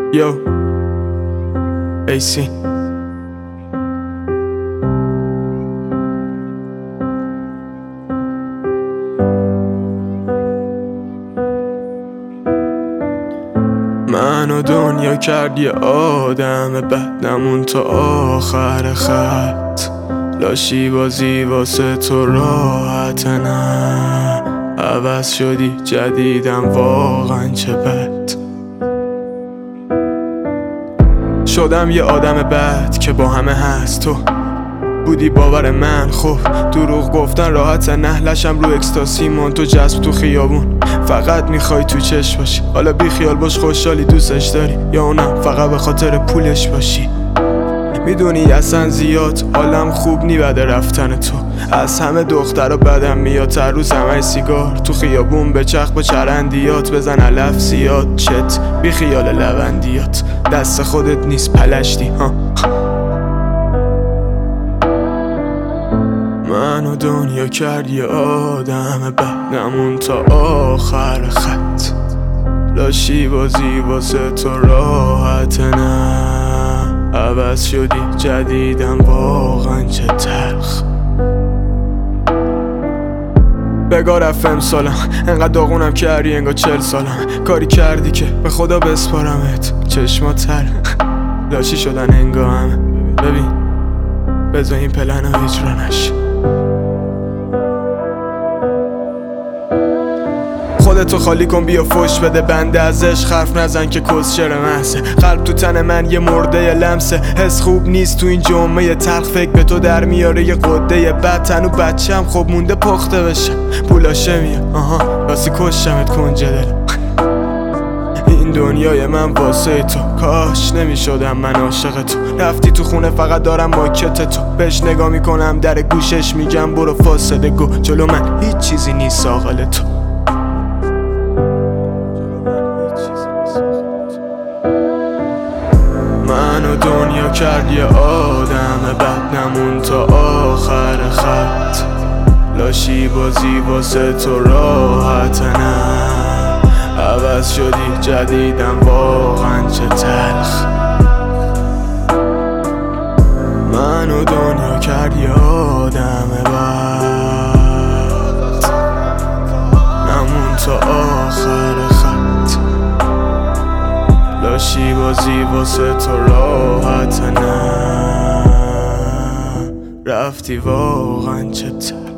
Yo, AC. منو دنیا کردی آدم بدنمون تا آخر خط، لاشی بازی واسه تو راحت نه، عوض شدی جدیدم واقعا چه بد. شدم یه آدم بد که با همه هست، تو بودی باور من. خب دروغ گفتن راحت نه، لشم رو اکستاسی من تو جذب تو خیابون، فقط میخوای تو چش باشی. حالا بی خیال باش، خوشحالی دوستش داری یا اونم فقط به خاطر پولش باشی. میدونی اصلا زیاد حالم خوب نی بعد رفتن تو، از همه دخترها بدم میاد، هر روز همه سیگار تو خیابون به چرخ با چرندیات، بزن علف زیاد چت بی خیال لوندیات، دست خودت نیست پلشتی ها. منو دنیا کردی آدم بدنمون تا آخر خط، لاشی بازی واسه تو راحت نه، عوض شدی جدیدم واقعا چه تلخ. بگاه رفتم سالم، انقدر داغونم کردی انگار 40 سالم، کاری کردی که به خدا بسپارمت، چشما تر لاشی شدن انگار همه. ببین بذار این پلن رو اجرا نشه، خودتو خالی کن بیا فوش بده، بنده ازش حرف نزن که کسچر محضه. قلب تو تن من یه مرده لمسه، حس خوب نیست تو این جمعه تلخ، فکر به تو در میاره یه قده بد، تنو بچم خب مونده پخته بشه، پولاشه میاد آها راستی کشمت کنجه دل. این دنیای من واسه تو، کاش نمیشدم من عاشق تو، رفتی تو خونه فقط دارم ماکت تو، بهش نگاه میکنم در گوشش میگم برو فاصله گو، جلو من هیچ چیزی نیست عاقل تو. منو دنیا کردی آدم بدنمون تا آخر خط، لاشی بازی واسه تو راحت نه، عوض شدی جدیدم واقعا چه تلخ. منو دنیا کردی آدم بدنمون تا آخر خط، لاشی بازی واسه تو راحت نه، رفتی واقعا چه